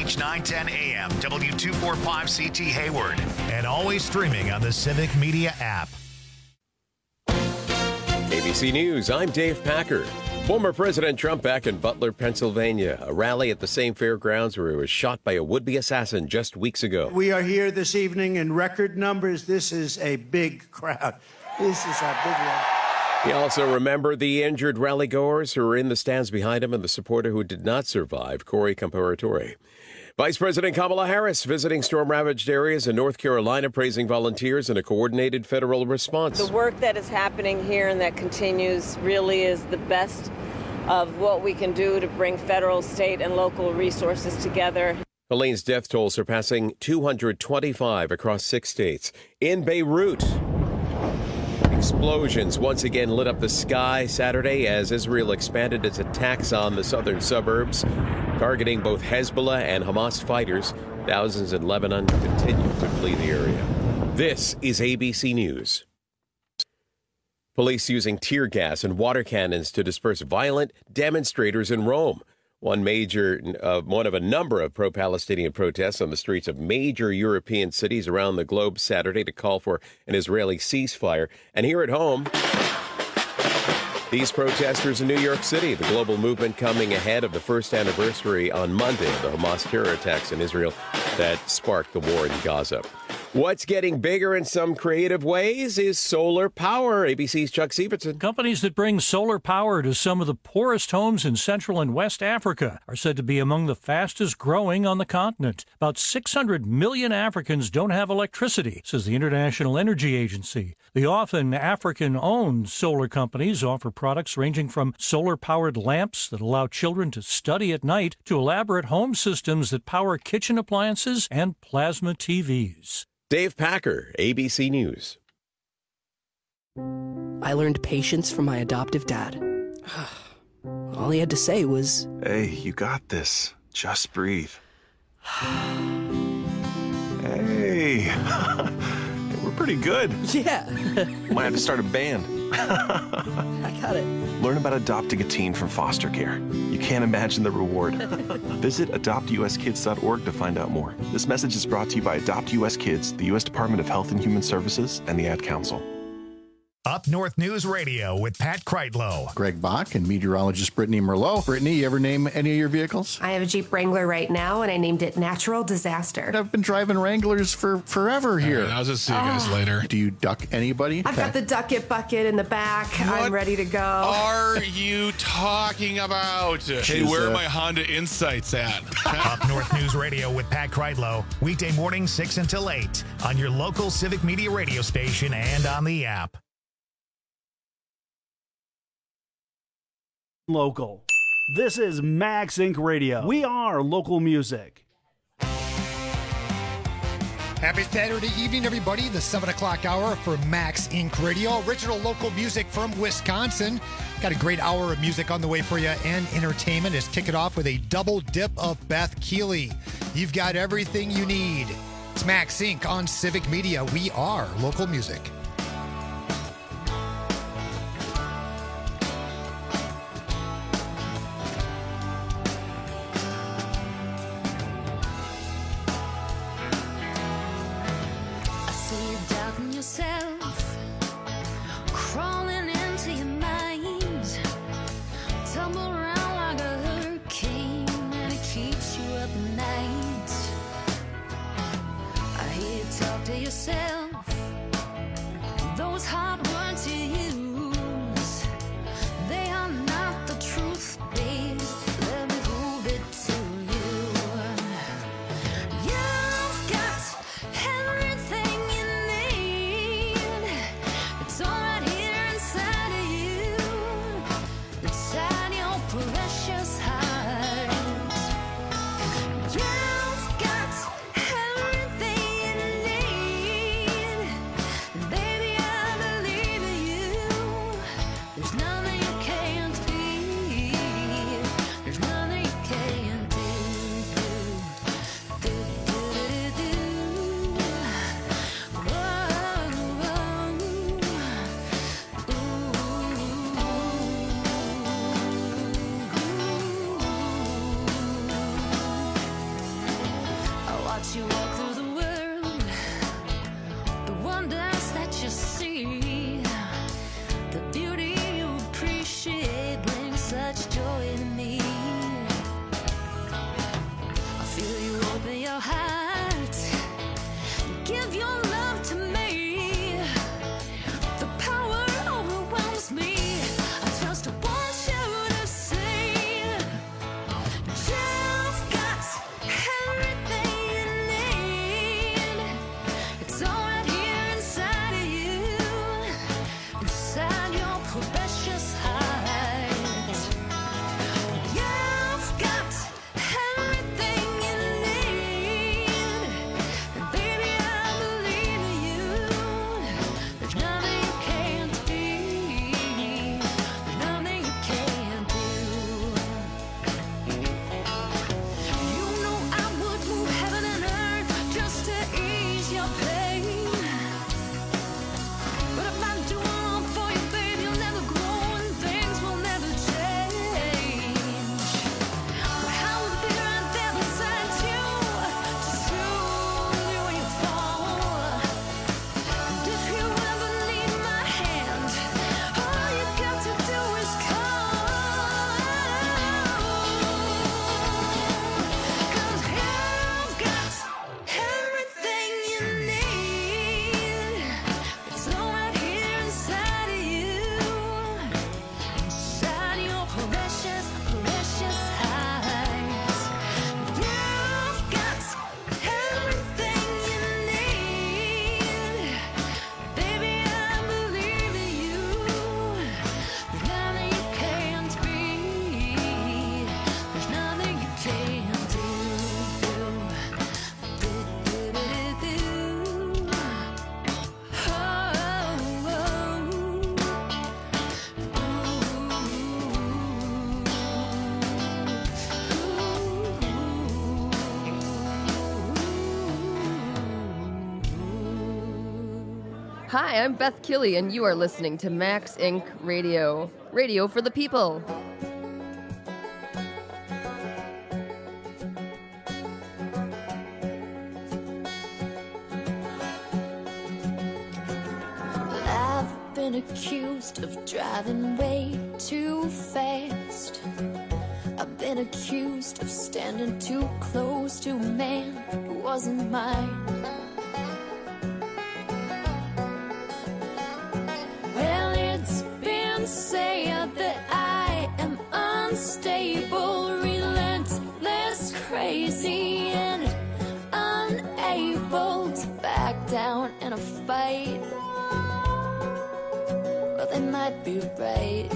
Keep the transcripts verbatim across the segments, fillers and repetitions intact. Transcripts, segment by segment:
H nine ten A M, W two forty-five C T Hayward, and always streaming on the Civic Media app. A B C News, I'm Dave Packer. Former President Trump back in Butler, Pennsylvania, a rally at the same fairgrounds where he was shot by a would-be assassin just weeks ago. We are here this evening in record numbers. This is a big crowd. This is a big one. He also remembered the injured rallygoers who were in the stands behind him and the supporter who did not survive, Corey Comparatore. Vice President Kamala Harris visiting storm-ravaged areas in North Carolina, praising volunteers in a coordinated federal response. The work that is happening here and that continues really is the best of what we can do to bring federal, state, and local resources together. Helene's death toll surpassing two hundred twenty-five across six states. In Beirut, explosions once again lit up the sky Saturday as Israel expanded its attacks on the southern suburbs, targeting both Hezbollah and Hamas fighters. Thousands in Lebanon continue to flee the area. This is A B C News. Police using tear gas and water cannons to disperse violent demonstrators in Rome. One major, uh, one of a number of pro-Palestinian protests on the streets of major European cities around the globe Saturday to call for an Israeli ceasefire. And here at home, these protesters in New York City, the global movement coming ahead of the first anniversary on Monday of the Hamas terror attacks in Israel that sparked the war in Gaza. What's getting bigger in some creative ways is solar power. A B C's Chuck Stevenson. Companies that bring solar power to some of the poorest homes in Central and West Africa are said to be among the fastest growing on the continent. About six hundred million Africans don't have electricity, says the International Energy Agency. The often African-owned solar companies offer products ranging from solar-powered lamps that allow children to study at night to elaborate home systems that power kitchen appliances and plasma T Vs. Dave Packer, A B C News. I learned patience from my adoptive dad. All he had to say was, "Hey, you got this. Just breathe." Hey, we're pretty good. Yeah. Might have to start a band. I got it. Learn about adopting a teen from foster care. You can't imagine the reward. Visit adopt u s kids dot org to find out more. This message is brought to you by Adopt U S Kids, the U S Department of Health and Human Services, and the Ad Council. Up North News Radio with Pat Kreitlow. Greg Bach and meteorologist Brittany Merlot. Brittany, you ever name any of your vehicles? I have a Jeep Wrangler right now, and I named it Natural Disaster. I've been driving Wranglers for forever here. Right, I'll just see you guys oh. later. Do you duck anybody? I've got the duck it bucket in the back. What I'm ready to go. Are you talking about? Hey, where uh, are my Honda Insights at? Up North News Radio with Pat Kreitlow. Weekday morning six until eight on your local Civic Media radio station and on the app. Local. This is Max Incorporated. Radio. We are local music. Happy Saturday evening, everybody. The seven o'clock hour for Max Incorporated. Radio. Original local music from Wisconsin. Got a great hour of music on the way for you and entertainment. Let's kick it off with a double dip of Beth Keeley. You've got everything you need. It's Max Incorporated on Civic Media. We are local music. Baby, I believe As you walk through the world, the wonders that you see, the beauty you appreciate brings such joy to me. I feel you open your heart, give your love to me. The power overwhelms me. I just want you to see you've got everything you need. It's all right here inside of you, inside your precious heart. You've got everything you need, and baby, I believe in you. There's nothing you can't be, nothing you can't do. You know I would move heaven and earth just to ease your pain. But if I do all for you, babe, you'll never grow and things will never change. But I will be right there beside you to soothe you when you fall. And if you ever need my hand, all you got to do is call. 'Cause you've got everything you need. It's all right here inside of you, inside your precious, precious heart. You've got everything you need. Baby, I believe in you. There's nothing you can't be. There's nothing you can't do. Hi, I'm Beth Killy, and you are listening to Max Incorporated. Radio. Radio for the people. I've been accused of driving way too fast. I've been accused of standing too close to a man who wasn't mine. Well, it's been said that I am unstable, relentless, crazy, and unable to back down in a fight. Well, they might be right.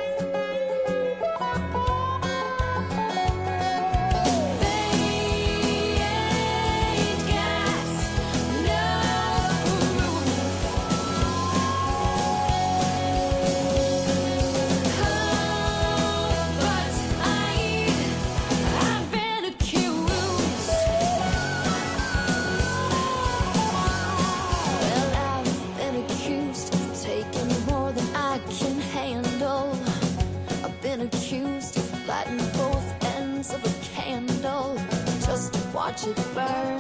Accused of lighting both ends of a candle just to watch it burn.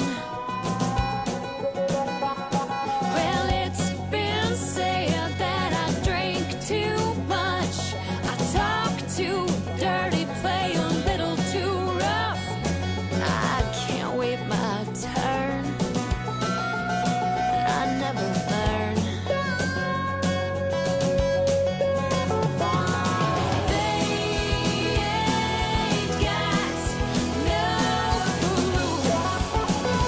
Well, it's been said that I drink too much, I talk too dirty, play a little too rough. I can't wait my turn, and I never learn. They ain't got no proof.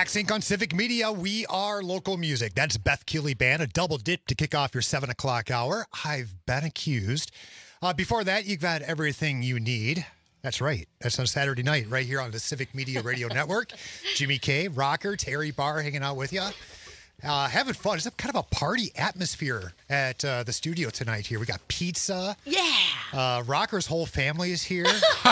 Max Incorporated on Civic Media. We are local music. That's Beth Keeley Band, a double dip to kick off your seven o'clock hour. I've been accused. Uh, before that, you've got everything you need. That's right. That's on Saturday night right here on the Civic Media Radio Network. Jimmy K, Rocker, Terry Barr hanging out with you. Uh, having fun. It's a kind of a party atmosphere at uh, the studio tonight here. We got pizza. Yeah. Uh, Rocker's whole family is here.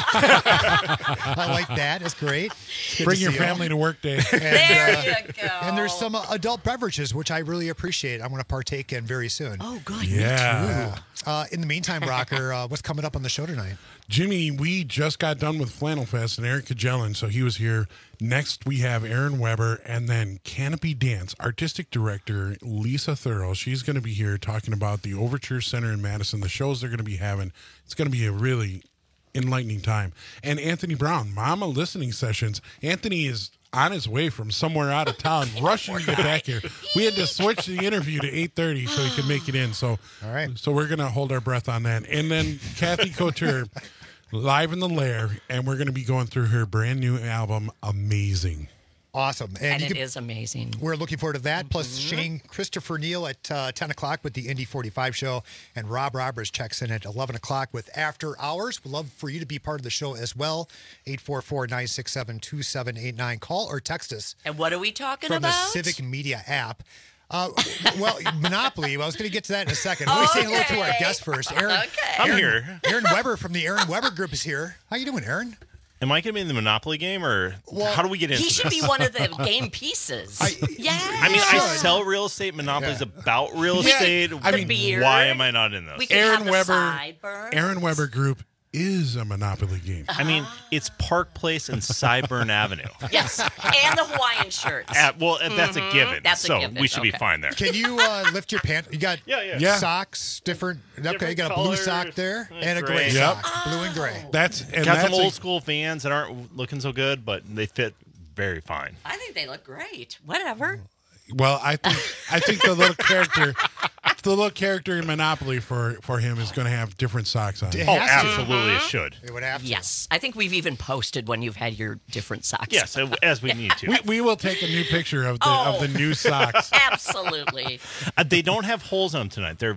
I like that. It's great. It's good Bring to your see family them. to work day. And, There uh, you go. And there's some uh, adult beverages, which I really appreciate. I'm going to partake in very soon. Oh, good. Yeah. Uh, in the meantime, Rocker, uh, what's coming up on the show tonight? Jimmy, we just got done with Flannel Fest and Eric Kajelin, so he was here. Next, we have Aaron Weber, and then Canopy Dance artistic director Lisa Thurl. She's going to be here talking about the Overture Center in Madison, the shows they're going to be having. It's going to be a really enlightening time. And Anthony Brown, Mama Listening Sessions. Anthony is on his way from somewhere out of town, rushing to get back here. We had to switch the interview to eight thirty so he could make it in. So, all right. So we're going to hold our breath on that. And then Kathy Couture, live in the lair, and we're going to be going through her brand new album, Amazing. Awesome. And you it can- is amazing. We're looking forward to that. Plus, Shane Christopher Neal at uh, ten o'clock with the Indy forty-five show. And Rob Roberts checks in at eleven o'clock with After Hours. We'd love for you to be part of the show as well. eight four four, nine six seven, two seven eight nine. Call or text us And what are we talking from about? the Civic Media app. Uh, well, Monopoly. Well, I was going to get to that in a second. Let me say hello to our Okay. guest first. Aaron, Okay. I'm Aaron- here. Aaron Weber from the Aaron Weber Group is here. How you doing, Aaron? Am I going to be in the Monopoly game, or how do we get into He this? should be one of the game pieces. yeah. I mean, I sell real estate. Monopoly's about real Yeah. estate. I mean, beer. why am I not in this? We could Aaron have the Weber, sideburns. Aaron Weber Group is a Monopoly game. I mean, it's Park Place and Sideburn Avenue. Yes, and the Hawaiian shirts. Uh, well, that's a given. That's a so given. we should be Okay. fine there. Can you uh, lift your pants? You got Yeah, yeah. Yeah. socks, different. Okay, you Different got a blue colors. sock there Uh, and a gray gray. Yep. sock, blue and gray. That's and Got that's some a- old school Vans that aren't looking so good, but they fit very fine. I think they look great. Whatever. Well, I think I think the little character, the little character in Monopoly for for him is going to have different socks on. It Oh, has to. absolutely, it should. It would have to. Yes. I think we've even posted when you've had your different socks. Yes, as we need to. We, we will take a new picture of the Oh. of the new socks. Absolutely. Uh, they don't have holes on them tonight. They're,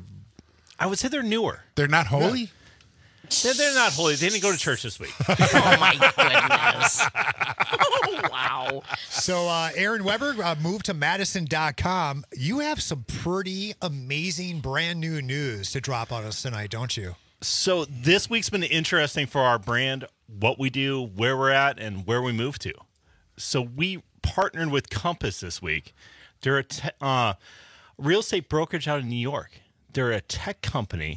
I would say they're newer. They're not holy. They're, they're not holy. They didn't go to church this week. Oh, my goodness. Oh, wow. So, uh, Aaron Weber, uh, move to Madison dot com. You have some pretty amazing brand new news to drop on us tonight, don't you? So this week's been interesting for our brand, what we do, where we're at, and where we move to. So we partnered with Compass this week. They're a te- uh, real estate brokerage out in New York. They're a tech company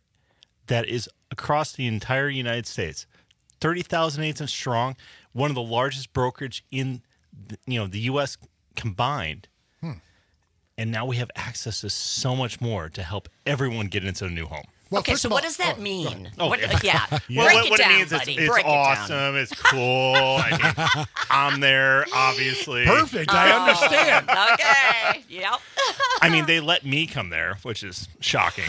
that is across the entire United States, thirty thousand agents strong, one of the largest brokerage in the, you know the U S combined. Hmm. And now we have access to so much more to help everyone get into a new home. Well, Okay, first so of what all- does that oh, mean? Oh, What- yeah. yeah. Well, Break what, it what down, it means buddy. is it's Break it down. awesome. It's cool. I mean, I'm there, obviously. Perfect. I understand. Okay. Yep. I mean, they let me come there, which is shocking.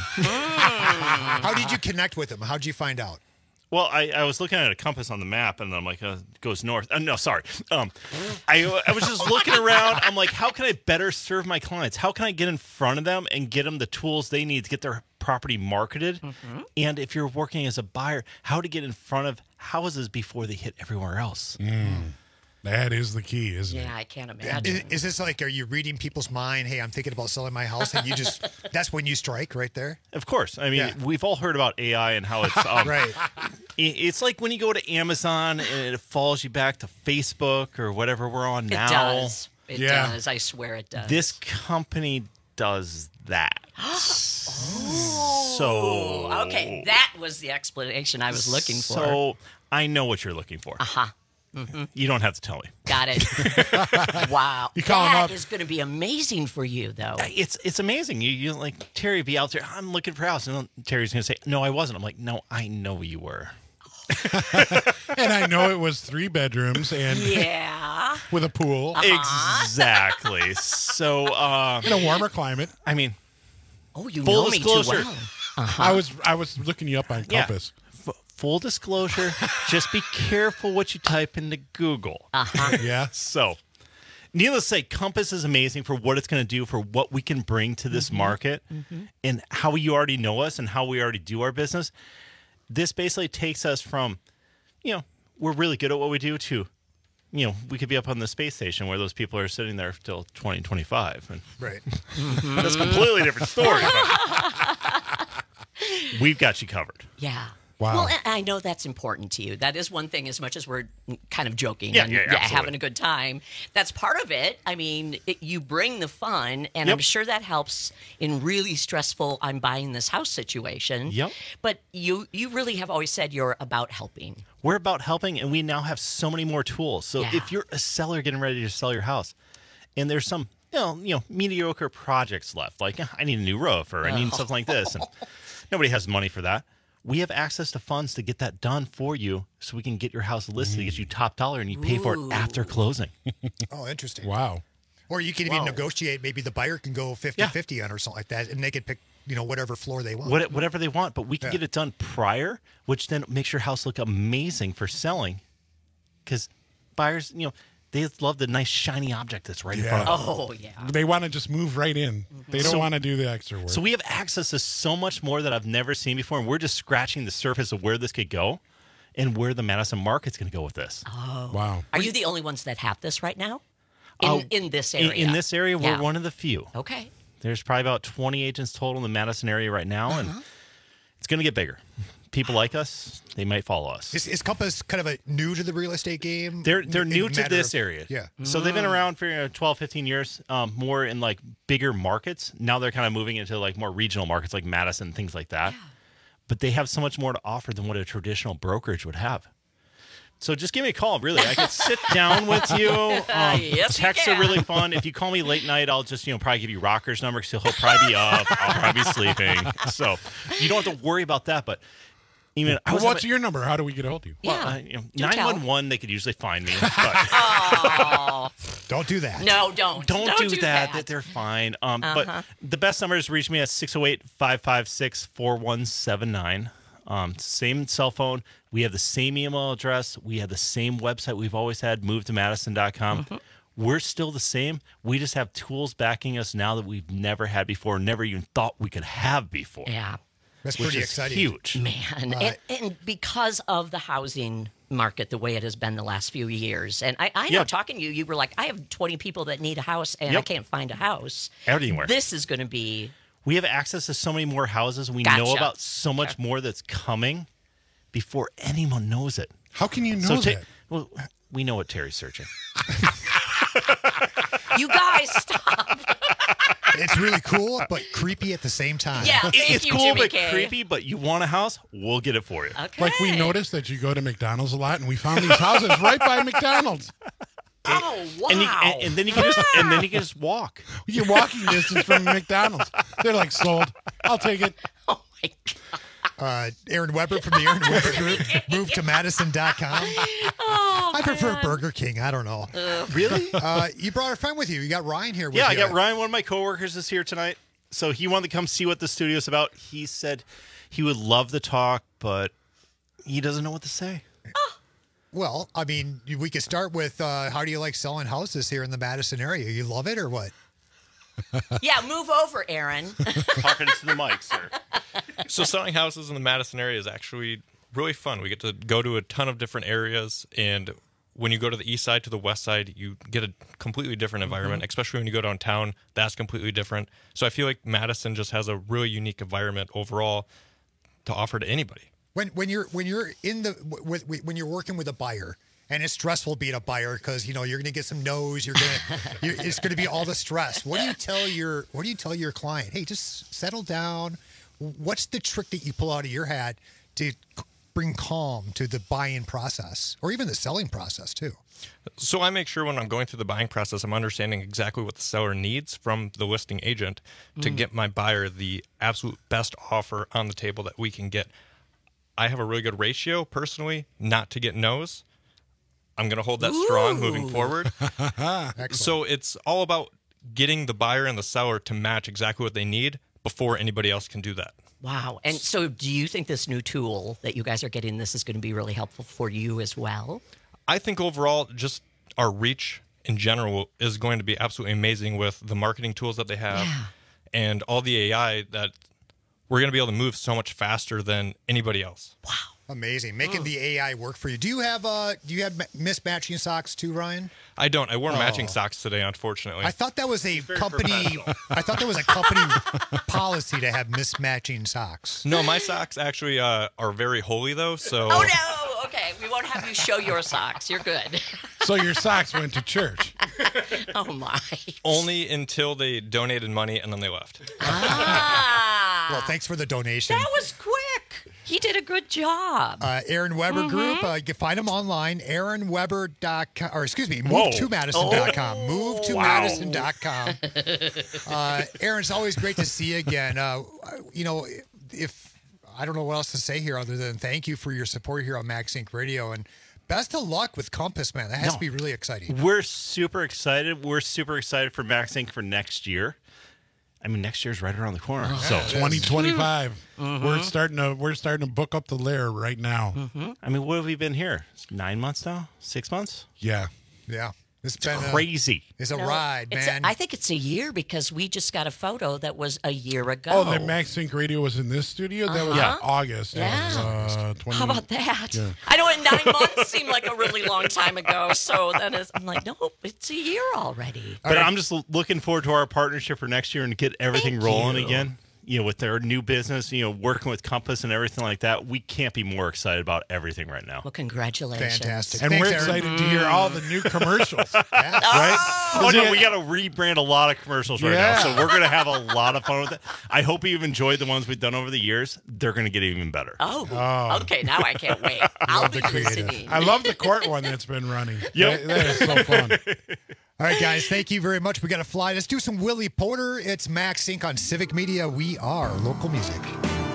How did you connect with them? How did you find out? Well, I, I was looking at a compass on the map, and I'm like, uh, it goes north. Uh, no, sorry. Um, I, I was just looking around. I'm like, how can I better serve my clients? How can I get in front of them and get them the tools they need to get their property marketed? Mm-hmm. And if you're working as a buyer, how to get in front of houses before they hit everywhere else. Mm. That is the key, isn't Yeah, it? I can't imagine. Is, is this like, are you reading people's mind? Hey, I'm thinking about selling my house, and you just, that's when you strike right there? Of course. I mean, Yeah. we've all heard about A I and how it's um, Right. i- It's like when you go to Amazon and it falls you back to Facebook or whatever we're on It now. does. It Yeah. does. I swear it does. This company does that. Oh. So Okay, that was the explanation I was looking for. So I know what you're looking for. Uh-huh. Mm-hmm. You don't have to tell me. Got it. Wow. You call him That up. is going to be amazing for you, though. It's it's amazing. You you like Terry be out there. I'm looking for a house, and Terry's gonna say, "No, I wasn't." I'm like, "No, I know you were." And I know it was three bedrooms and Yeah. with a pool. Uh-huh. Exactly. So uh, in a warmer climate. I mean, Oh, you full know me too disclosure. well. Uh-huh. I was I was looking you up on Yeah. Compass. F- full disclosure. Just be careful what you type into Google. Uh-huh. Yeah. So, needless to say, Compass is amazing for what it's going to do, for what we can bring to this Mm-hmm. market, Mhm. and how you already know us and how we already do our business. This basically takes us from, you know, we're really good at what we do to, you know, we could be up on the space station where those people are sitting there till twenty twenty-five. And Right. that's a completely different story. We've got you covered. Yeah. Wow. Well, and I know that's important to you. That is one thing, as much as we're kind of joking Yeah, and yeah, absolutely. having a good time. That's part of it. I mean, it, you bring the fun, and I'm Yep. sure that helps in really stressful, I'm buying this house situation. Yep. But you, you really have always said you're about helping. We're about helping, and we now have so many more tools. So Yeah. if you're a seller getting ready to sell your house, and there's some, you know, you know, mediocre projects left, like I need a new roof or I need Oh. something like this, and nobody has money for that. We have access to funds to get that done for you, so we can get your house listed, get you top dollar, and you pay for it after closing. Oh, interesting. Wow. Or you can even negotiate. Maybe the buyer can go fifty-fifty on or something like that, and they can pick, you know, whatever floor they want. What, whatever they want, but we can Yeah. get it done prior, which then makes your house look amazing for selling. Because buyers, you know, they love the nice shiny object that's right in front of them. Oh, yeah. They want to just move right in. They don't So- want to do the extra work. So we have access to so much more that I've never seen before, and we're just scratching the surface of where this could go and where the Madison market's going to go with this. Oh. Wow. Are you the only ones that have this right now? In, Oh, in this In, area? in this area, we're Yeah. one of the few. Okay. There's probably about twenty agents total in the Madison area right now, Uh-huh. and it's going to get bigger. People like us, they might follow us. Is, is Compass kind of a new to the real estate game? They're they're In new a to matter this of- area. Yeah. So they've been around for you know, twelve, fifteen years, um, more in like bigger markets. Now they're kind of moving into like more regional markets like Madison, things like that. But they have so much more to offer than what a traditional brokerage would have. So just give me a call, really. I could sit down with you. Um, Yes, you texts are can. really fun. If you call me late night, I'll just, you know, probably give you Rocker's number because he'll probably be up. I'll probably be sleeping. So you don't have to worry about that. But even I Well, was what's having- your number? How do we get a hold of you? well, Yeah. uh, you know, Do tell. nine one one, they could usually find me. But Oh. Don't do that. No, don't. don't, do, that. that. that. They're fine. Um, Uh-huh. But the best number is to reach me at six oh eight, five five six, four one seven nine. Um, same cell phone. We have the same email address. We have the same website we've always had, move to madison dot com. Mm-hmm. We're still the same. We just have tools backing us now that we've never had before, never even thought we could have before. Yeah. That's which pretty is exciting. huge. Man, Uh, and, and because of the housing market the way it has been the last few years, and I, I know Yeah. talking to you, you were like, I have twenty people that need a house, and I Yep. can't find a house. Anywhere. This is going to be We have access to so many more houses. We know Gotcha. about so much more that's coming before anyone knows it. How can you know So ta- that? well, we know what Terry's searching. you guys stop. It's really cool, but creepy at the same time. Yeah, It- thank it's you, cool Jimmy but K. creepy, but you want a house, we'll get it for you. Okay. Like we noticed that you go to McDonald's a lot, and we found these houses right by McDonald's. Oh wow! And, you, and, and then you can just and then you can just walk. You're walking distance from McDonald's. They're like, sold. I'll take it. Oh my god! Uh, Aaron Weber from the Aaron Weber Group. Move to madison dot com. Oh, I prefer man. Burger King. I don't know. Really? Uh, you brought a friend with you. You got Ryan here with Yeah, I you. got Ryan, one of my coworkers, is here tonight. So he wanted to come see what the studio's about. He said he would love to talk, but he doesn't know what to say. Well, I mean, we could start with uh, how do you like selling houses here in the Madison area? You love it or what? Yeah, move over, Aaron. Talking to the mic, sir. So selling houses in the Madison area is actually really fun. We get to go to a ton of different areas, and when you go to the east side to the west side, you get a completely different environment, especially when you go downtown. That's completely different. So I feel like Madison just has a really unique environment overall to offer to anybody. When when you're when you're in the with, with, when you're working with a buyer, and it's stressful being a buyer because you know you're going to get some no's. You're gonna you're, it's going to be all the stress. What do you tell your What do you tell your client? Hey, just settle down. What's the trick that you pull out of your hat to bring calm to the buying process, or even the selling process too? So I make sure when I'm going through the buying process, I'm understanding exactly what the seller needs from the listing agent to Mm. get my buyer the absolute best offer on the table that we can get. I have a really good ratio personally not to get no's. I'm going to hold that strong moving forward. So it's all about getting the buyer and the seller to match exactly what they need before anybody else can do that. Wow. And so do you think this new tool that you guys are getting, this is going to be really helpful for you as well? I think overall, just our reach in general is going to be absolutely amazing with the marketing tools that they have yeah. and all the A I that we're going to be able to move so much faster than anybody else. Wow. Amazing. Making oh. the A I work for you. Do you have uh do you have mismatching socks too, Ryan? I don't. I wore Oh. matching socks today, unfortunately. I thought that was a company I thought that was a company policy to have mismatching socks. No, my socks actually uh, are very holy though, so Oh no. Okay, we won't have you show your socks. You're good. So your socks went to church. Oh my. only until they donated money and then they left. Ah. Well, thanks for the donation. That was quick. He did a good job. Uh, Aaron Weber Mhm. Group. Uh, you can find him online. Aaron Weber dot com, or excuse me, Whoa. move to madison dot com. Oh, move to wow. madison dot com. Uh, Aaron, it's always great to see you again. Uh, you know, if I don't know what else to say here other than thank you for your support here on Max Inc Radio, and best of luck with Compass, man. That has No. to be really exciting. We're super excited. We're super excited for Max Inc for next year. I mean, next year's right around the corner. Oh, so twenty twenty-five. Mhm. We're starting to we're starting to book up the lair right now. Mhm. I mean, what have we been here? Nine months now? Six months? Yeah. Yeah. It's, It's been a- crazy. it's a No, ride, it's man. A, I think it's a year because we just got a photo that was a year ago. Oh, that Max Sync Radio was in this studio? That was Uh-huh. in August. Yeah. Of, uh, twenty How about that? Yeah. I know in nine months seemed like a really long time ago. So then it's, I'm like, nope, it's a year already. But I'm just l- looking forward to our partnership for next year and get everything Thank rolling you. again. You know, with their new business, you know, working with Compass and everything like that. We can't be more excited about everything right now. Well, congratulations. Fantastic. And Thanks, we're Aaron. excited to hear all the new commercials. Yeah. Right? Oh, no, we got to rebrand a lot of commercials right Yeah. now. So we're going to have a lot of fun with it. I hope you've enjoyed the ones we've done over the years. They're going to get even better. Oh, Oh. okay. Now I can't wait. I'll Love be the creative. listening. I love the court one that's been running. Yep. That- that is so fun. All right, guys, thank you very much. We got to fly. Let's do some Willie Porter. It's Max Inc on Civic Media. We are local music.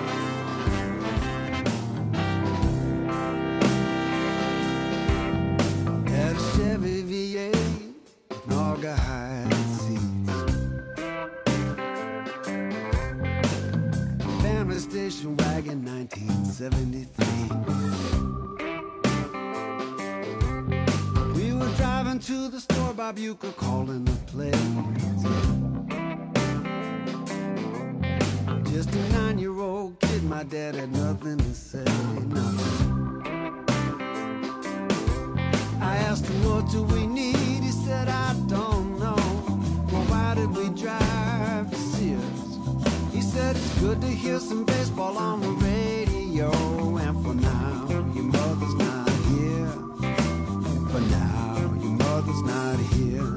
Had a Chevy V eight with Naugahyde seats. Family station wagon, nineteen seventy-three. We were driving to the store, Bob Euchre calling the place. Just a nine-year-old kid, my dad had nothing to say, nothing. I asked him, what do we need? He said, I don't know. Well, why did we drive to Sears? He said, it's good to hear some baseball on the radio. And for now, your mother's not here. For now, your mother's not here.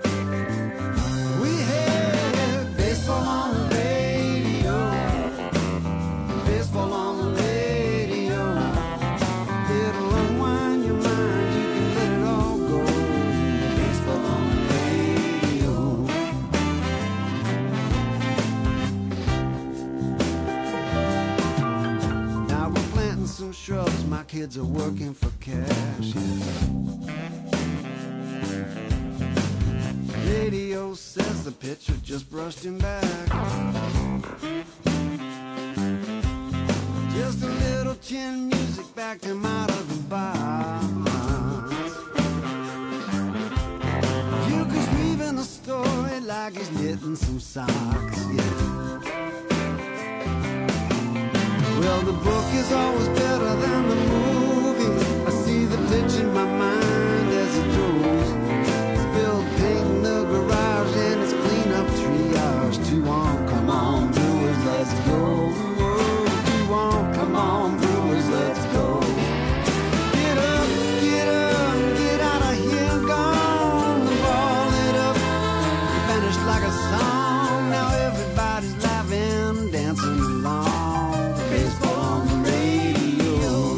We had baseball on the radio. Baseball on the radio. It'll unwind your mind. You can let it all go. Baseball on the radio. Now we're planting some shrubs. My kids are working for cash. Yeah. Radio says the pitcher just brushed him back. Just a little chin music backed him out of the box. Euchre's weaving the story like he's knitting some socks, yeah. Well, the book is always better than the movie. I see the pitch in my mind as it goes. Spilled paint in the garage and it's clean up triage. Two on, come on, Brewers, let's go. Two on, come on, Brewers, let's go. Get up, get up, get out of here, gone. The ball lit up, vanished like a song. Now everybody's laughing, dancing along. Baseball on the radio.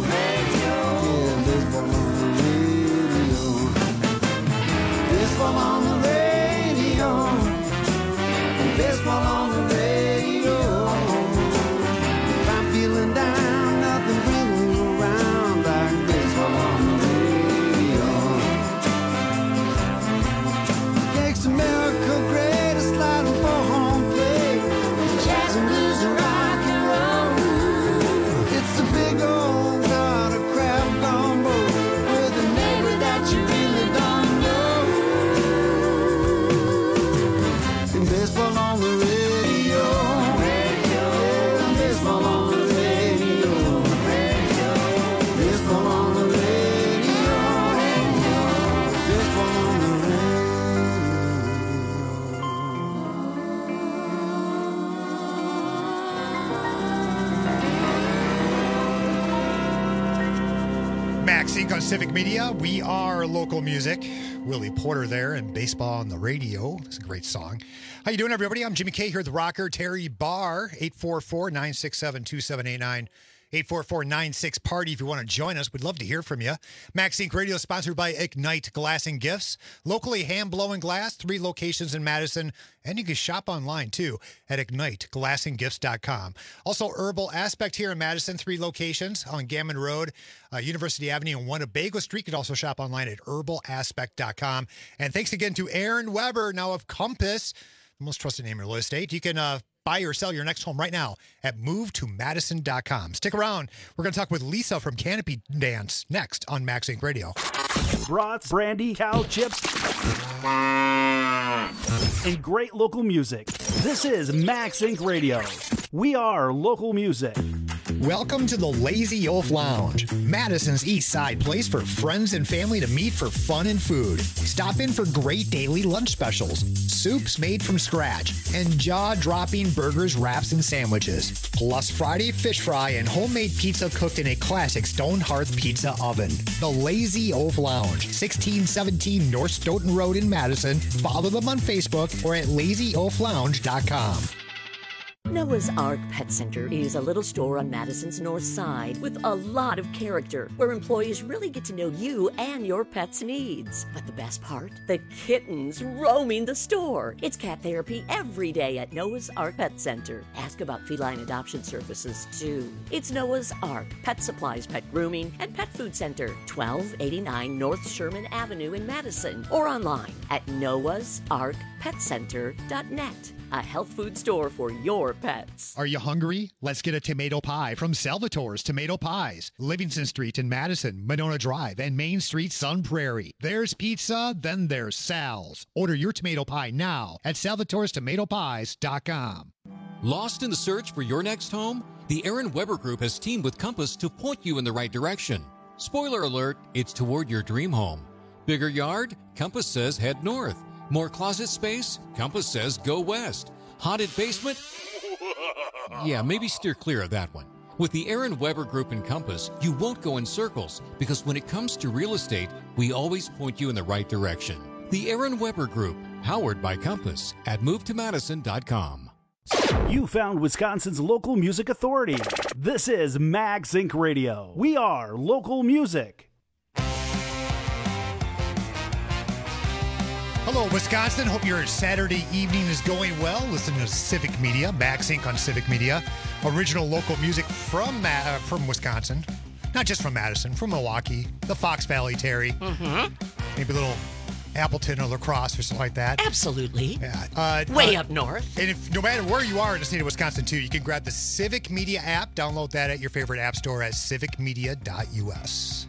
Max Inc on Civic Media. We are local music. Willie Porter there and Baseball on the Radio. It's a great song. How you doing, everybody? I'm Jimmy K here, the rocker. Terry Barr, eight four four, nine six seven, two seven eight nine. eight four four nine six party if you want to join us. We'd love to hear from you. Max Inc Radio is sponsored by Ignite Glass and Gifts. Locally hand-blowing glass, three locations in Madison. And you can shop online, too, at ignite glass and gifts dot com. Also, Herbal Aspect here in Madison, three locations on Gammon Road, uh, University Avenue, and Winnebago Street. You can also shop online at herbal aspect dot com. And thanks again to Aaron Weber, now of Compass, the most trusted name in real estate. You can uh, buy or sell your next home right now at move to madison dot com. Stick around. We're going to talk with Lisa from Canopy Dance next on Max Inc Radio. Brats, brandy, cow chips, and great local music. This is Max Inc Radio. We are local music. Welcome to the Lazy Oaf Lounge, Madison's East Side place for friends and family to meet for fun and food. Stop in for great daily lunch specials, soups made from scratch, and jaw-dropping burgers, wraps, and sandwiches. Plus Friday fish fry and homemade pizza cooked in a classic stone hearth pizza oven. The Lazy Oaf Lounge, sixteen seventeen North Stoughton Road in Madison. Follow them on Facebook or at lazy oaf lounge dot com. Noah's Ark Pet Center is a little store on Madison's north side with a lot of character, where employees really get to know you and your pet's needs. But the best part? The kittens roaming the store. It's cat therapy every day at Noah's Ark Pet Center. Ask about feline adoption services, too. It's Noah's Ark Pet Supplies, Pet Grooming, and Pet Food Center, twelve eighty-nine North Sherman Avenue in Madison, or online at noahs ark pet center dot net. A health food store for your pets. Are you hungry? Let's get a tomato pie from Salvatore's Tomato Pies. Livingston Street in Madison, Monona Drive, and Main Street, Sun Prairie. There's pizza, then there's Sal's. Order your tomato pie now at salvatores tomato pies dot com. Lost in the search for your next home? The Aaron Weber Group has teamed with Compass to point you in the right direction. Spoiler alert, it's toward your dream home. Bigger yard? Compass says head north. More closet space? Compass says go west. Haunted basement? Yeah, maybe steer clear of that one. With the Aaron Weber Group and Compass, you won't go in circles, because when it comes to real estate, we always point you in the right direction. The Aaron Weber Group, powered by Compass, at move to madison dot com. You found Wisconsin's local music authority. This is Max Inc Radio. We are local music. Hello, Wisconsin. Hope your Saturday evening is going well. Listen to Civic Media, Max Inc on Civic Media. Original local music from uh, from Wisconsin. Not just from Madison, from Milwaukee, the Fox Valley, Terry. Mm-hmm. Maybe a little Appleton or La Crosse or something like that. Absolutely. Yeah. Uh, Way uh, up north. And if no matter where you are in the state of Wisconsin, too, you can grab the Civic Media app. Download that at your favorite app store at civic media dot u s.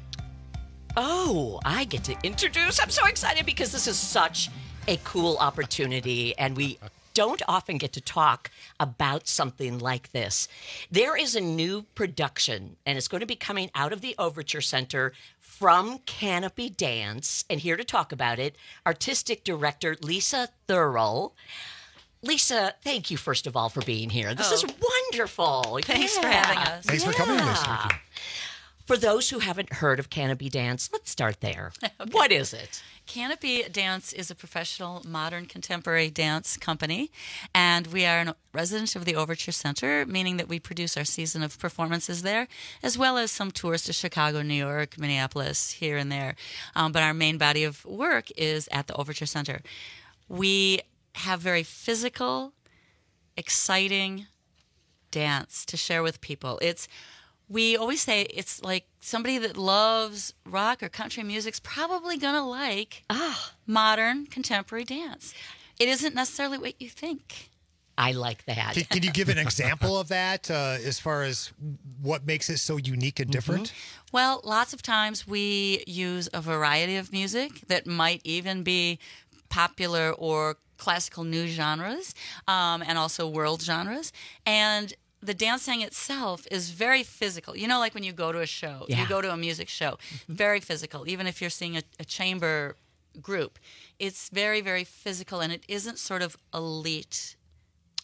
Oh, I get to introduce. I'm so excited because this is such a cool opportunity, and we don't often get to talk about something like this. There is a new production, and it's going to be coming out of the Overture Center from Canopy Dance, and here to talk about it, artistic director Lisa Thurl. Lisa, thank you, first of all, for being here. This Oh. is wonderful. Thanks Yeah. for having us. Thanks for coming, Lisa. Thank you. For those who haven't heard of Canopy Dance, let's start there. What is it? Canopy Dance is a professional modern contemporary dance company, and we are a resident of the Overture Center, meaning that we produce our season of performances there, as well as some tours to Chicago, New York, Minneapolis, here and there. Um, but our main body of work is at the Overture Center. We have very physical, exciting dance to share with people. It's We always say it's like somebody that loves rock or country music's probably going to like ah, modern contemporary dance. It isn't necessarily what you think. I like that. Can, can you give an example of that uh, as far as what makes it so unique and different? Mm-hmm. Well, lots of times we use a variety of music that might even be popular or classical new genres, um, and also world genres. And the dancing itself is very physical. You know, like when you go to a show, Yeah. you go to a music show, mm-hmm. very physical. Even if you're seeing a, a chamber group, it's very, very physical, and it isn't sort of elite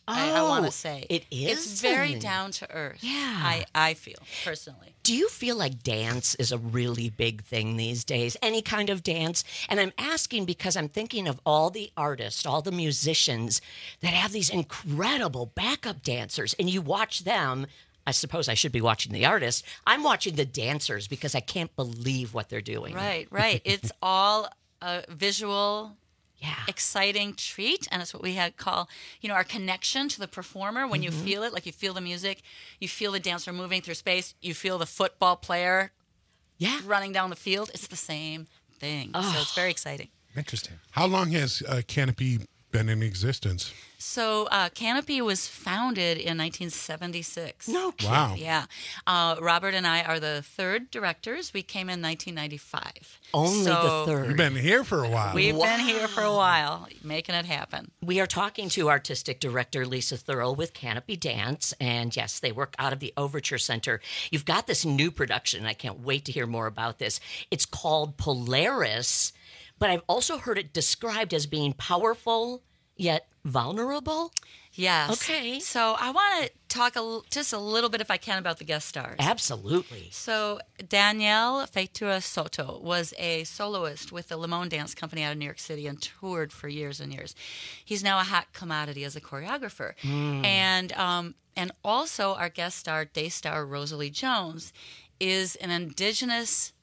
I, I want Oh, to say it It's very isn't. down to earth. Yeah. I, I feel personally. Do you feel like dance is a really big thing these days? Any kind of dance? And I'm asking because I'm thinking of all the artists, all the musicians that have these incredible backup dancers, and you watch them. I suppose I should be watching the artists. I'm watching the dancers because I can't believe what they're doing. Right, right. It's all a visual, yeah, exciting treat, and it's what we had call, you know, our connection to the performer. When you Mhm. feel it, like you feel the music, you feel the dancer moving through space, you feel the football player, yeah, running down the field. It's the same thing. So it's very exciting. Interesting. How long has uh, Canopy been in existence? So uh, Canopy was founded in nineteen seventy-six. No kidding. Wow. Yeah. Uh, Robert and I are the third directors. We came in nineteen ninety-five. Only the third. You've been here for a while. We've been here for a while, making it happen. We are talking to artistic director Lisa Thurl with Canopy Dance. And yes, they work out of the Overture Center. You've got this new production. I can't wait to hear more about this. It's called Polaris, but I've also heard it described as being powerful yet vulnerable. Yes. Okay. So I want to talk a, l- just a little bit, if I can, about the guest stars. Absolutely. So Danielle Feitura Soto was a soloist with the Limon Dance Company out of New York City and toured for years and years. He's now a hot commodity as a choreographer. Mm. And um, and also our guest star, day star Rosalie Jones, is an indigenous,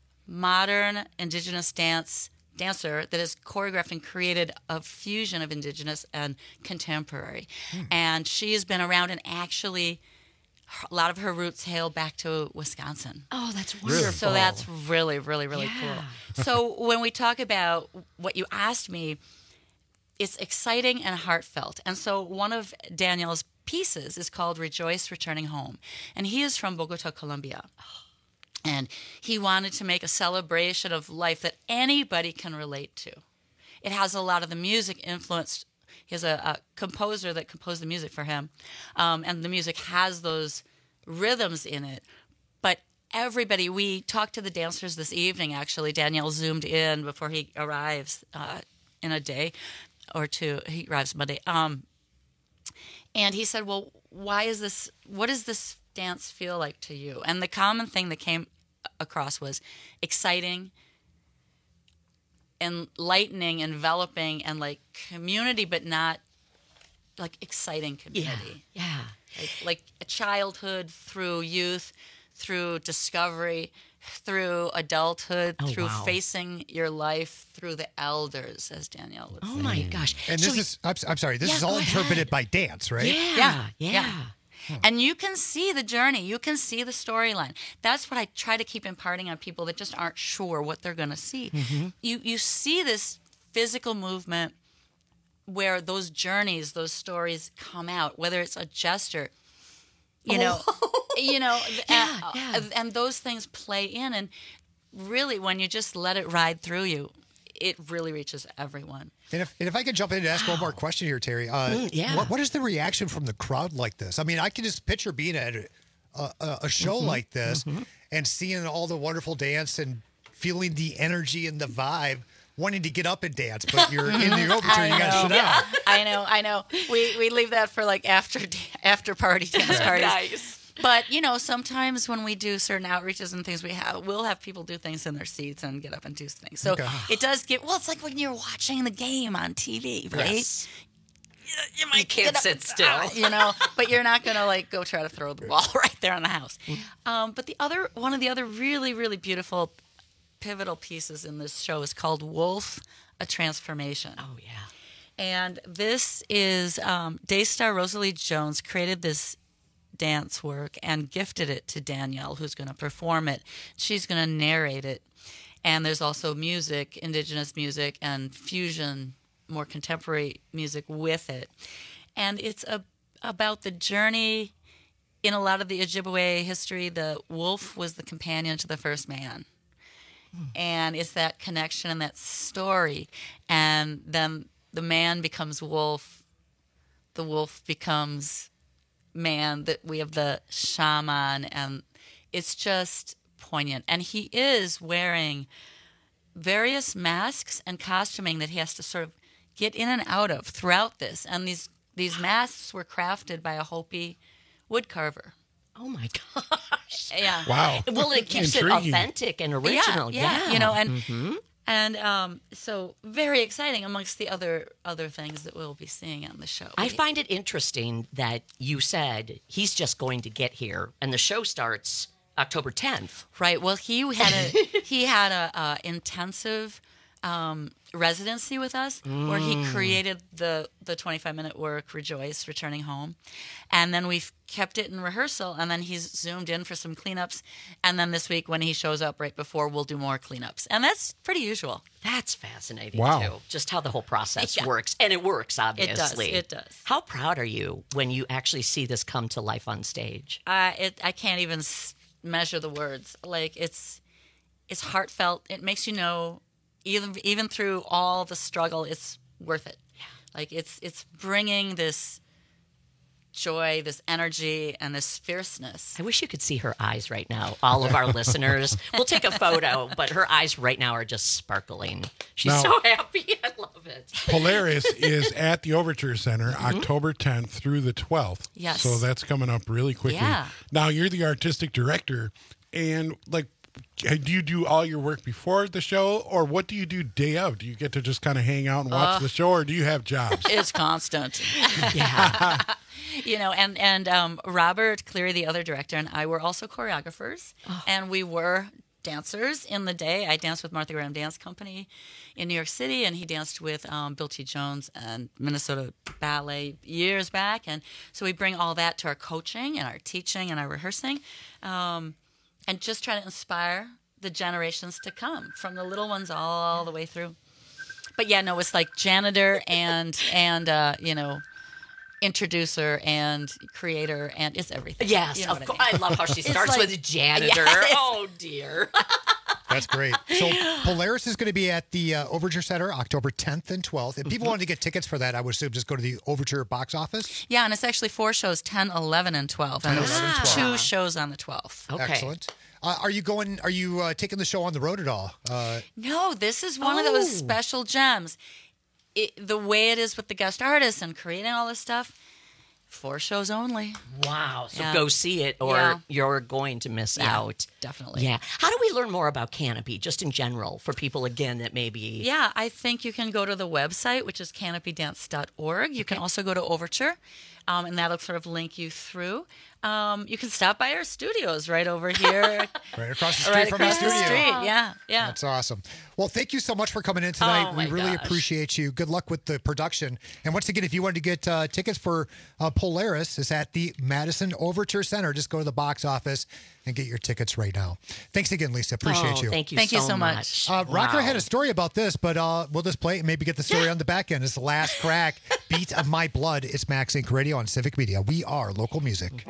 modern indigenous dance dancer that is choreographed and created a fusion of indigenous and contemporary. And she has been around, and actually a lot of her roots hail back to Wisconsin. Oh, that's wonderful. So that's really, really, really Yeah. cool. So when we talk about what you asked me, it's exciting and heartfelt. And so one of Danielle's pieces is called Rejoice Returning Home. And he is from Bogota, Colombia. And he wanted to make a celebration of life that anybody can relate to. It has a lot of the music influenced. He has a, a composer that composed the music for him. Um, and the music has those rhythms in it. But everybody, we talked to the dancers this evening, actually. Danielle zoomed in before he arrives uh, in a day or two. He arrives Monday. Um, and he said, well, why is this, what does this dance feel like to you? And the common thing that came across was exciting, enlightening, enveloping, and like community, but not like exciting community. Yeah, yeah. Like, like a childhood through youth, through discovery, through adulthood, Oh, through wow. facing your life through the elders, as Danielle would Oh say. my gosh. And So this he- is, I'm, I'm sorry, this Yeah, is all go ahead. interpreted by dance, right? Yeah, yeah. And you can see the journey. You can see the storyline. That's what I try to keep imparting on people that just aren't sure what they're going to see. Mhm. You you see this physical movement where those journeys, those stories come out, whether it's a gesture, you know, you know, Yeah, uh, yeah. and those things play in. And really, when you just let it ride through you, it really reaches everyone. And if, and if I could jump in and ask one more question here, Terry, uh, Mm, yeah. what, what is the reaction from the crowd like this? I mean, I can just picture being at a, a, a show Mm-hmm. Mhm, like this mhm. and seeing all the wonderful dance and feeling the energy and the vibe, wanting to get up and dance, but you're in the overture, you got to sit know. down. I know, I know. We we leave that for like after after party dance parties. Nice. But you know, sometimes when we do certain outreaches and things, we have we'll have people do things in their seats and get up and do things. So Okay. it does get well. It's like when you're watching the game on T V, right? Yes. You might can't get up- sit still. ah, you know, but you're not gonna like go try to throw the ball right there in the house. Um, but the other one of the other really really beautiful pivotal pieces in this show is called Wolf: A Transformation. Oh yeah. And this is um, Daystar Rosalie Jones created this dance work and gifted it to Danielle, who's going to perform it. She's going to narrate it. And there's also music, indigenous music, and fusion, more contemporary music with it. And it's a, about the journey. In a lot of the Ojibwe history, the wolf was the companion to the first man. And it's that connection and that story. And then the man becomes wolf. The wolf becomes man. That we have the shaman, and it's just poignant. And he is wearing various masks and costuming that he has to sort of get in and out of throughout this. And these these masks were crafted by a Hopi wood carver. Oh my gosh! Yeah. Wow. Well, it keeps Intriguing. it authentic and original. Yeah, yeah. Yeah. You know, and Mhm. and um, so very exciting amongst the other other things that we'll be seeing on the show. I find it interesting that you said he's just going to get here, and the show starts October tenth. Right. Well, he had a he had a, a intensive um, residency with us where he Mm. created the the twenty-five minute work, Rejoice, Returning Home, and then we've kept it in rehearsal, and then he's zoomed in for some cleanups, and then this week when he shows up right before, we'll do more cleanups, and that's pretty usual. That's fascinating Wow. too. Just how the whole process Yeah. works, and it works It does. obviously. It does. How proud are you when you actually see this come to life on stage? Uh, it I can't even s- measure the words. Like it's it's heartfelt. It makes you know even even through all the struggle, it's worth it. Like it's it's bringing this joy, this energy, and this fierceness. I wish you could see her eyes right now. All of our listeners. We'll take a photo, but her eyes right now are just sparkling. She's Now- so happy. I love it. Polaris is at the Overture Center October tenth through the twelfth. Yes. So that's coming up really quickly. Yeah. Now you're the artistic director, and like, do you do all your work before the show, or what do you do day of? Do you get to just kind of hang out and watch Uh, the show, or do you have jobs? It's constant. Yeah. You know, and and um, Robert Cleary, the other director, and I were also choreographers, and we were dancers in the day. I danced with Martha Graham Dance Company in New York City, and he danced with um, Bill T. Jones and Minnesota Ballet years back. And so we bring all that to our coaching and our teaching and our rehearsing, um, and just try to inspire the generations to come, from the little ones all the way through. But yeah, no, it's like janitor and and uh, you know. introducer and creator, and it's everything. Yes, You know of what course. I, I mean. love how she It's starts like- with janitor. Yeah, it's- Oh dear. That's great. So Polaris is going to be at the uh, Overture Center October tenth and twelfth. If people wanted to get tickets for that, I would assume just go to the Overture box office. Yeah, and it's actually four shows, ten, eleven, and twelve. And ten, there's eleven, twelve. two shows on the twelfth. Excellent. Uh, are you going? Are you uh, taking the show on the road at all? Uh, No, this is one of those Oh. special gems. It, the way it is with the guest artists and creating all this stuff, four shows only. Wow. So Yeah. go see it, or Yeah. you're going to miss Yeah, out. definitely. Yeah. How do we learn more about Canopy, just in general, for people again that maybe? Yeah, I think you can go to the website, which is canopy dance dot org. You can also go to Overture, um, and that'll sort of link you through. Um, you can stop by our studios right over here. right across the street right from across our the studio. street. Yeah, yeah. That's awesome. Well, thank you so much for coming in tonight. Oh, we my really gosh. appreciate you. Good luck with the production. And once again, if you wanted to get uh, tickets for uh, Polaris, it's at the Madison Overture Center. Just go to the box office and get your tickets right now. Thanks again, Lisa. Appreciate Oh, you. thank you Thank so you so much. much. Uh, Rocker Wow. had a story about this, but uh, we'll just play it and maybe get the story on the back end. It's the last crack, Beat of My Blood. It's Max Inc Radio on Civic Media. We are local music.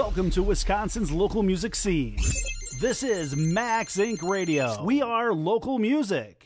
Welcome to Wisconsin's local music scene. This is Max Inc Radio. We are local music.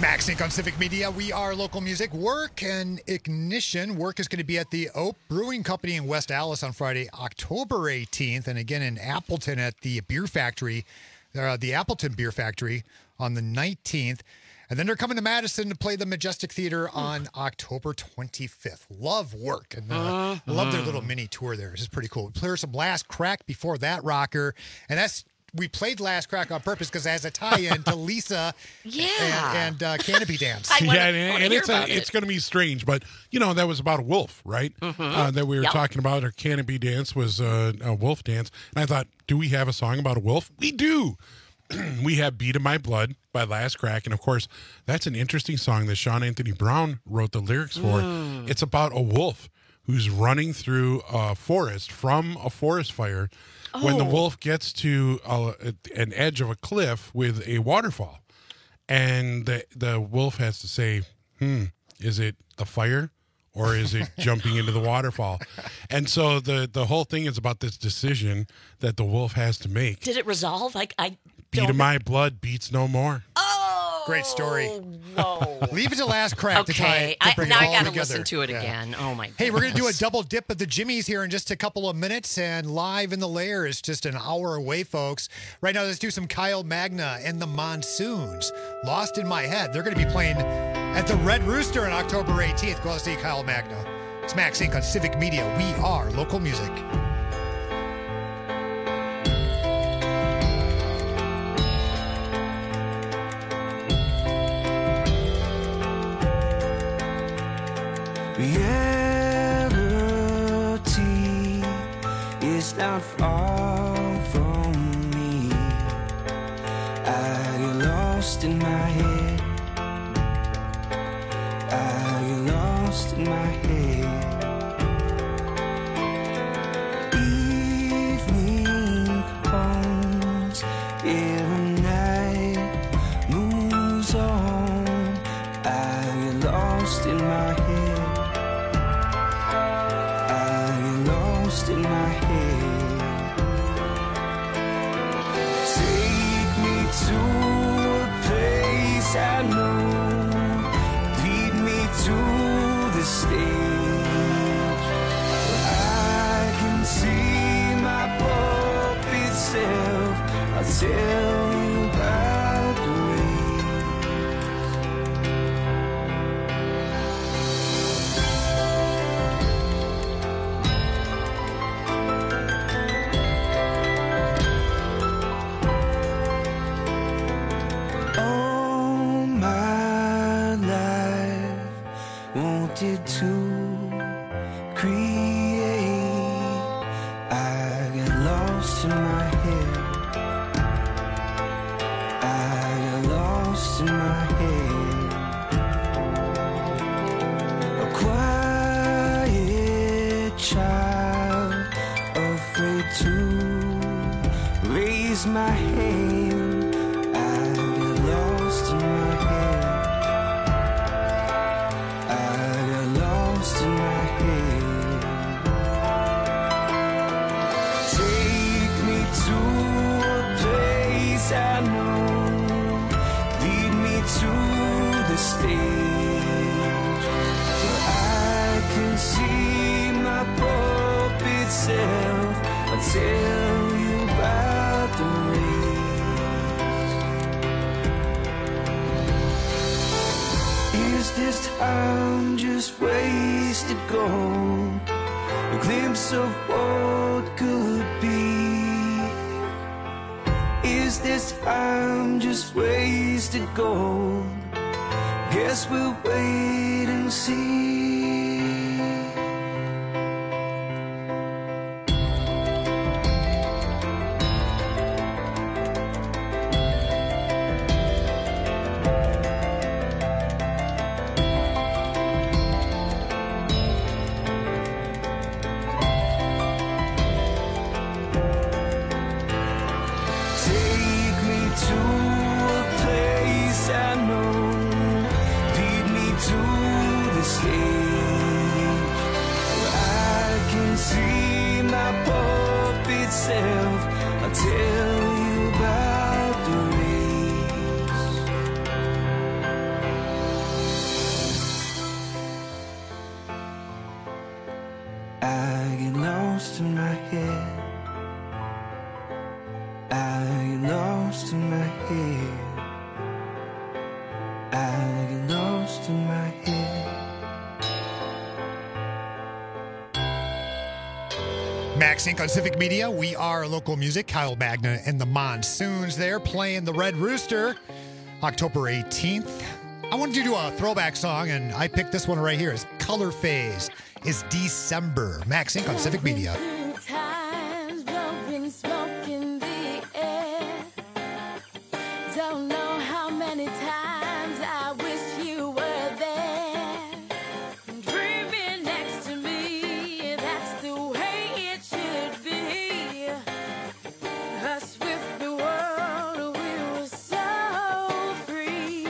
Max Inc on Civic Media. We are local music. Work and Ignition. Work is going to be at the Oak Brewing Company in West Allis on Friday, October eighteenth, and again in Appleton at the Beer Factory, uh, the Appleton Beer Factory on the nineteenth. And then they're coming to Madison to play the Majestic Theater on October twenty-fifth. Love Work. And uh, Uh-huh. love their little mini tour there. It's pretty cool. We played some Last Crack before that rocker. And that's we played Last Crack on purpose because it has a tie-in to Lisa yeah. and, and uh, Canopy Dance. yeah, and, and it's a, it's going to be strange, but you know that was about a wolf, right? Mhm. Uh, that we were Yep. talking about. Our Canopy Dance was uh, a wolf dance, and I thought, do we have a song about a wolf? We do. We have "Beat of My Blood" by Last Crack, and of course, that's an interesting song that Sean Anthony Brown wrote the lyrics for. Mm. It's about a wolf who's running through a forest from a forest fire. When the Oh. wolf gets to a, an edge of a cliff with a waterfall, and the the wolf has to say, "Hmm, is it the fire, or is it jumping into the waterfall?" And so the the whole thing is about this decision that the wolf has to make. Did it resolve? Like I Beat don't of my blood beats no more. Great story. Whoa. Leave it to Last Crack to try Okay, to I- bring now it I all gotta together. listen to it again. Oh, my Hey, we're gonna do a goodness. double dip of the Jimmies here in just a couple of minutes, and Live in the Lair is just an hour away, folks. Right now, let's do some Kyle Magna and the Monsoons. Lost in My Head. They're gonna be playing at the Red Rooster on October eighteenth. Go out and see Kyle Magna. It's Max Inc on Civic Media. We are local music. Reality is not far from me. I get lost in my head. I get lost in my head. Evening comes, every night moves on. I get lost in my head. In my head, take me to a place I know, lead me to the stage where I can see my puppet self. I'll tell you about the all my life wanted to create. I get lost in my head. I get lost in my head. A quiet child, afraid to raise my hand. Lost in my head. I got lost in my head. Take me to a place I know. Lead me to the stage where I can see my puppet self. I'll tell you about the race. Is this time just wasted gold? A glimpse of what could be. Is this time just wasted gold? Guess we'll wait and see. Take me to a place I know. Lead me to the stage where I can see my puppet self. I'll tell you about the race. lost in my head. I get lost in my head. I get lost in my head. Max Inc on Civic Media. We are local music. Kyle Magna and the Monsoons there playing the Red Rooster October eighteenth. I wanted to do a throwback song, and I picked this one right here. It's Color Phase. It's December. Max Inc on Civic Media. Times blowing smoke in the air. Don't know how many times I wish you were there. Dreaming next to me, that's the way it should be. Us with the world, we were so free.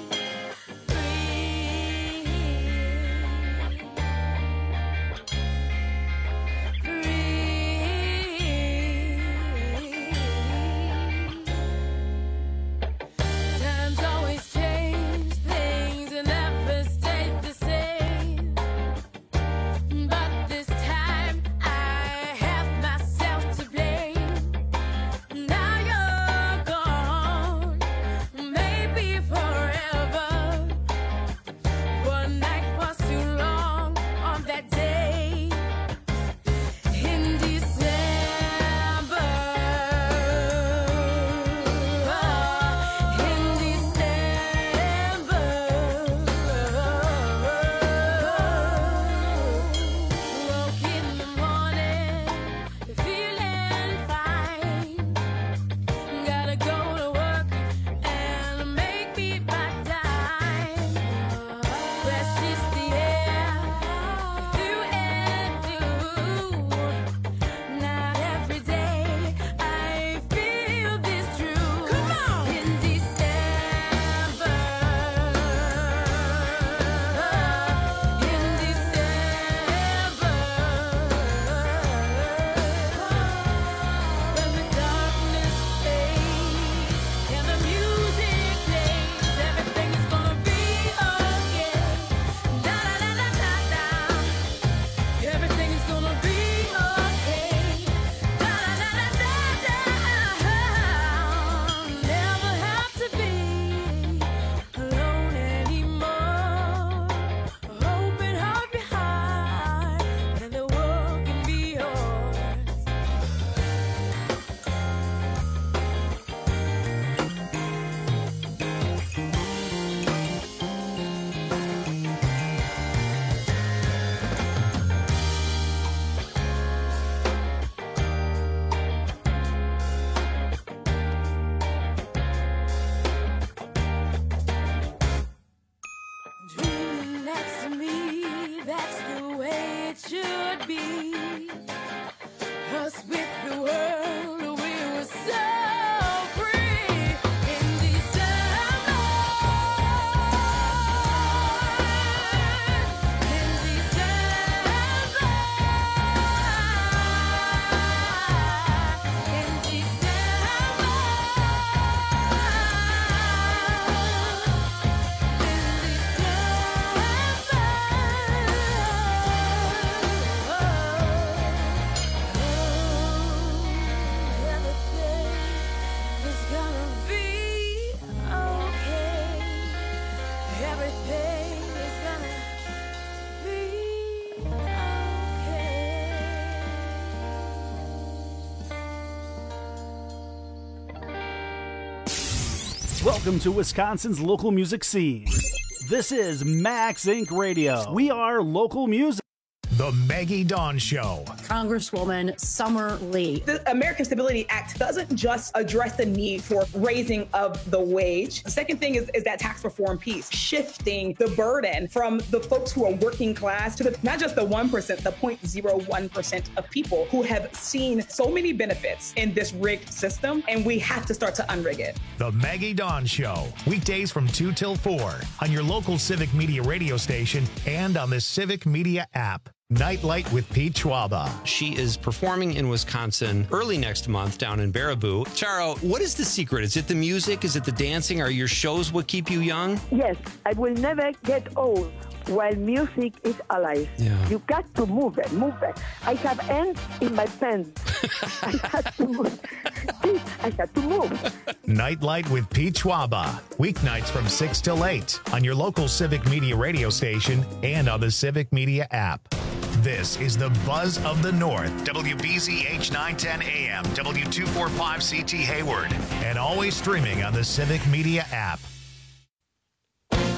Times always change, things never stay the same. But this time I have myself to blame. Now you're gone, maybe forever. One night was too long on that day in December. In December, woke in the morning, feeling fine. Gotta go to work and make me my dime. Fresh is the air, through and through. Not every day I feel this true. Come on, in December, in December, when the darkness fades and the music plays, everything is gonna be okay. Da da da da da da. Everything is gonna be okay. Da da da da da da. Never have to be alone anymore. Open up your heart and the world can be yours. Dreaming next to me, that's the way it should be. Us with the world, we were so free. In December, in December, in It's gonna be okay. Everything is gonna be okay. Welcome to Wisconsin's local music scene. This is Max Inc Radio. We are local music. The Maggie Dawn Show. Congresswoman Summer Lee. The American Stability Act doesn't just address the need for raising of the wage. The second thing is, is that tax reform piece, shifting the burden from the folks who are working class to the, not just the one percent, the zero point zero one percent of people who have seen so many benefits in this rigged system, and we have to start to unrig it. The Maggie Dawn Show. Weekdays from two till four on your local Civic Media radio station and on the Civic Media app. Nightlight with Pete Schwaba. She is performing in Wisconsin early next month down in Baraboo. Charo, what is the secret? Is it the music? Is it the dancing? Are your shows what keep you young? Yes, I will never get old. while music is alive. Yeah. You got to move it, move it. I have ants in my pants. I had to move. I had to move. Nightlight with Pete Schwaba. Weeknights from six till eight on your local Civic Media radio station and on the Civic Media app. This is the Buzz of the North. W B Z H nine ten A M, W two forty-five C T Hayward. And always streaming on the Civic Media app.